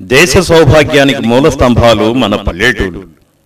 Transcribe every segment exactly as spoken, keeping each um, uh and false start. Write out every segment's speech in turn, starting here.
దేశ సౌభాగ్యానికి మూల స్తంభాలు మన పల్లెటూరు.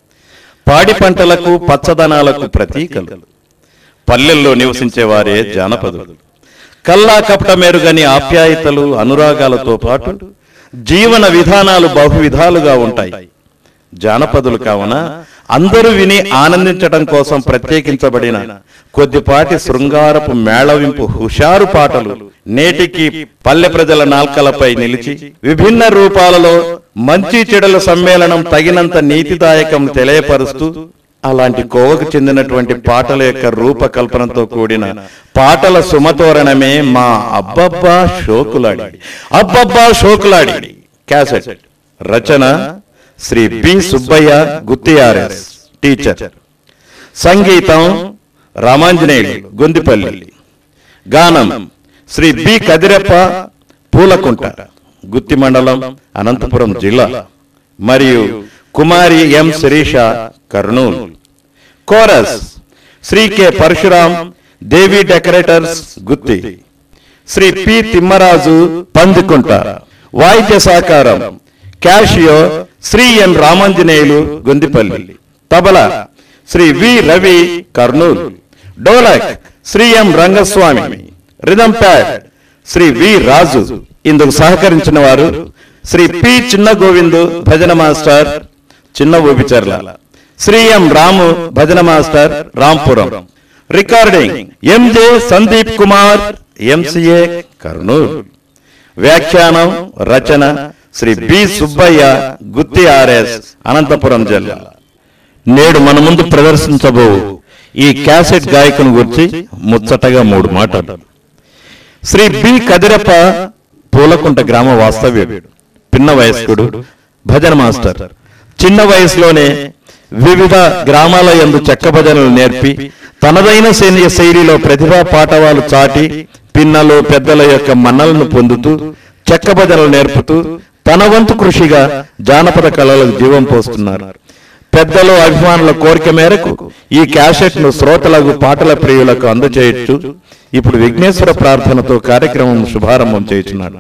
పాడి పంటలకు పచ్చదనాలకు ప్రతీకలు. పల్లెల్లో నివసించేవారే జానపదులు. కల్లా కపట మెరుగని ఆప్యాయతలు అనురాగాలతో పాటు జీవన విధానాలు బహువిధాలుగా ఉంటాయి. జానపదులు కావున అందరూ విని ఆనందించడం కోసం ప్రత్యేకించబడిన కొద్దిపాటి శృంగారపు మేళవింపు హుషారు పాటలు నేటికి పల్లె ప్రజల నాల్కలపై నిలిచి విభిన్న రూపాలలో మంచి చెడుల సమ్మేళనం తగినంత నీతిదాయకం తెలియపరుస్తూ అలాంటి కోవకు చెందినటువంటి పాటల యొక్క రూపకల్పనతో కూడిన పాటల సుమతోరణమే మా అబ్బబ్బా షోకులాడి. అబ్బబ్బా షోకులాడి క్యాసెట్. రచన శ్రీ బి సుబ్బయ్య గుత్తియారెస్, టీచర్. సంగీతం రామాంజనేయులు, గొందిపల్లి. గానం శ్రీ బి కదిరెప్ప, పూలకుంట, గుత్తి మండలం, అనంతపురం జిల్లా. మరియు Kumari M Sirisha, Kurnool. Chorus Shri K Parasuram, Devi decorators, Gutti. Shri P Thimmaraju, Pandikunta. వాయిద్య సహకారం Casio Shri N Ramanjaneyulu, Gondipalli. Tabla Shri V Ravi, Kurnool. Dholak Shri M Rangaswamy. Rhythm pad Shri V Raju. ఇందుకు సహకరించిన వారు శ్రీ పి చిన్న గోవిందు, భజన మాస్టర్, చిన్న ఊపిచర్ల. శ్రీ ఎం రాము, భజన master, Rampuram. Recording MJ Sandeep Kumar, MCA, Kurnool. వ్యాఖ్యానం రచన శ్రీ బి సుబ్బయ్య, గుత్తి ఆర్ఎస్, అనంతపురం జిల్లా. నేడు మన ముందు ప్రదర్శించబో ఈ క్యాసెట్ గాయకుని గురించి ముచ్చటగా మూడు మాటలు. శ్రీ బి కదిరప్ప పూలకుంట గ్రామ వాస్తవ్యుడు, పిన్న వయస్కుడు, భజన మాస్టర్. చిన్న వయసులోనే వివిధ గ్రామాల యందు చెక్క భజనలు నేర్పి తనదైన సైన్య శైలిలో ప్రతిభా పాఠవాలు చాటి పిన్నలు పెద్దల యొక్క మన్నలను పొందుతూ చెక్క భజనలు నేర్పుతూ తన వంతు కృషిగా జానపద కళలకు జీవం పోస్తున్నారు. పెద్దలు అభిమానుల కోరిక మేరకు ఈ క్యాసెట్ ను శ్రోతలకు పాటల ప్రియులకు అందజేయచ్చు. ఇప్పుడు విఘ్నేశ్వర ప్రార్థనతో కార్యక్రమం శుభారంభం చేయుచున్నాడు.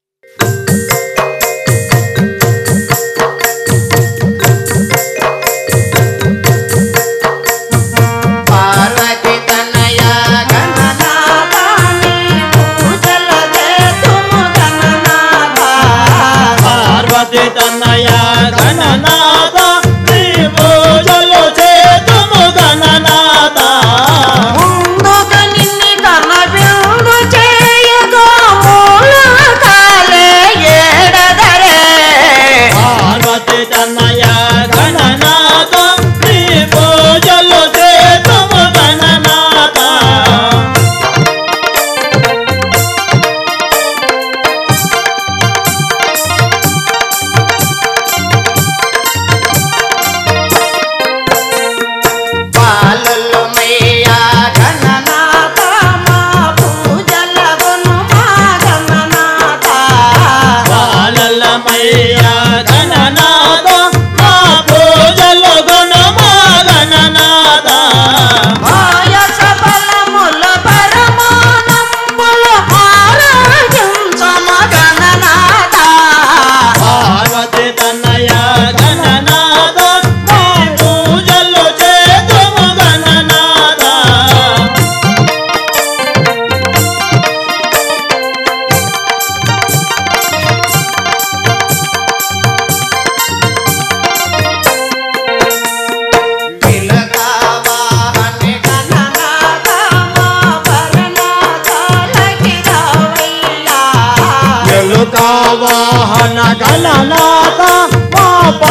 వాహన గణనాథ మా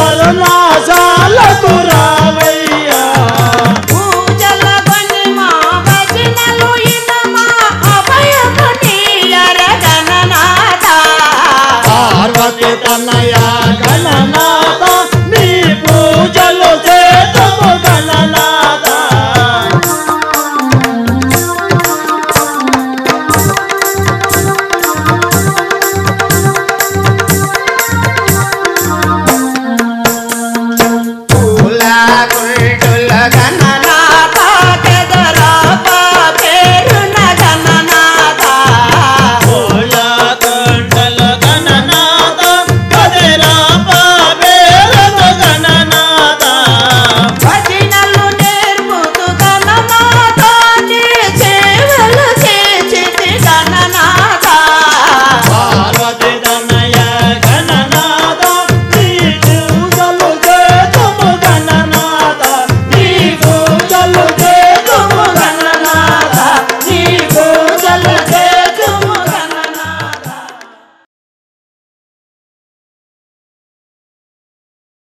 పరుణాశాలకు రావయ్యా. పూజల బని మా భజనలు ఇనమా అభయము నీయర గణనాథ. పార్వతి తనయ